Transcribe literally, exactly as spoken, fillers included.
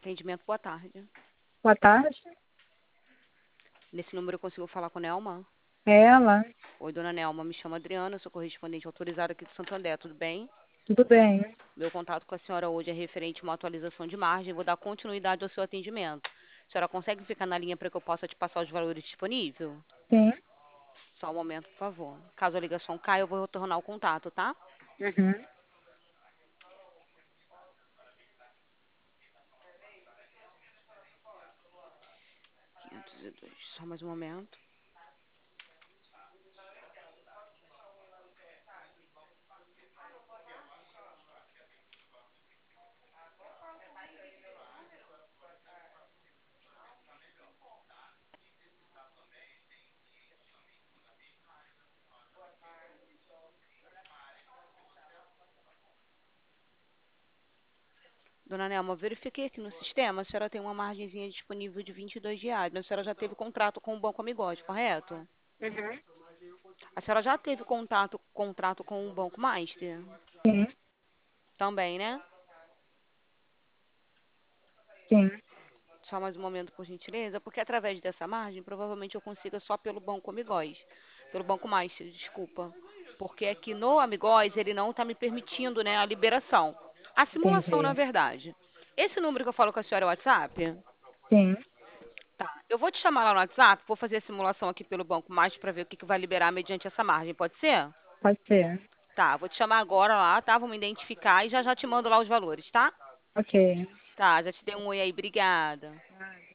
Atendimento, boa tarde. Boa tarde. Nesse número eu consigo falar com a Nelma? É ela. Oi, dona Nelma, me chamo Adriana, eu sou correspondente autorizada aqui de Santo André, tudo bem? Tudo bem? Meu contato com a senhora hoje é referente a uma atualização de margem, vou dar continuidade ao seu atendimento. A senhora consegue ficar na linha para que eu possa te passar os valores disponíveis? Sim. Só um momento, por favor. Caso a ligação caia, eu vou retornar o contato, tá? Uhum. quinhentos e dois, só mais um momento. Dona Nelma, verifiquei aqui no sistema, a senhora tem uma margenzinha disponível de vinte e dois reais, mas a senhora já teve contrato com o Banco Amigos, correto? Uhum. A senhora já teve contato, contrato com o Banco Master? Sim. Também, né? Sim. Só mais um momento, por gentileza, porque através dessa margem, provavelmente eu consiga só pelo Banco Amigos. Pelo Banco Master, desculpa. Porque aqui no Amigos, ele não está me permitindo, né, a liberação. A simulação, na Entendi. verdade. Esse número que eu falo com a senhora é o WhatsApp? Sim. Tá. Eu vou te chamar lá no WhatsApp, vou fazer a simulação aqui pelo Banco Master para ver o que, que vai liberar mediante essa margem. Pode ser? Pode ser. Tá, vou te chamar agora lá, tá? Vou me identificar e já já te mando lá os valores, tá? Ok. Tá, já te dei um oi aí, obrigada.